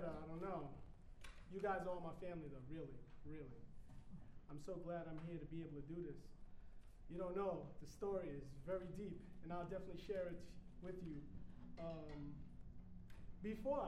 I don't know. You guys are all my family, though, really, really. I'm so glad I'm here to be able to do this. You don't know, the story is very deep, and I'll definitely share it with you. Before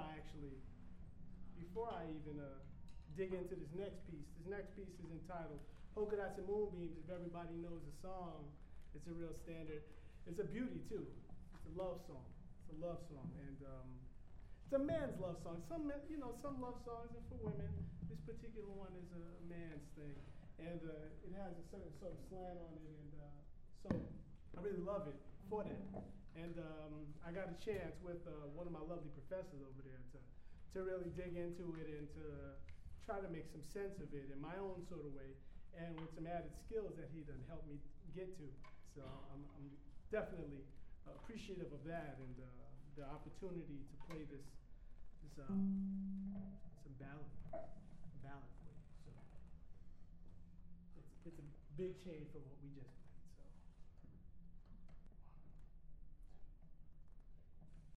I even dig into this next piece is entitled Polka Dots and Moonbeams. If everybody knows the song, it's a real standard. It's a beauty, too. It's a love song. It's a love song, and it's a man's love song. Some love songs are for women. This particular one is a man's thing, and it has a certain sort of slant on it, and so I really love it for that. And I got a chance with one of my lovely professors over there to really dig into it and to try to make some sense of it in my own sort of way, and with some added skills that he done helped me get to. So I'm definitely appreciative of that and the opportunity to play this some ballad for you. So it's a big change from what we just played.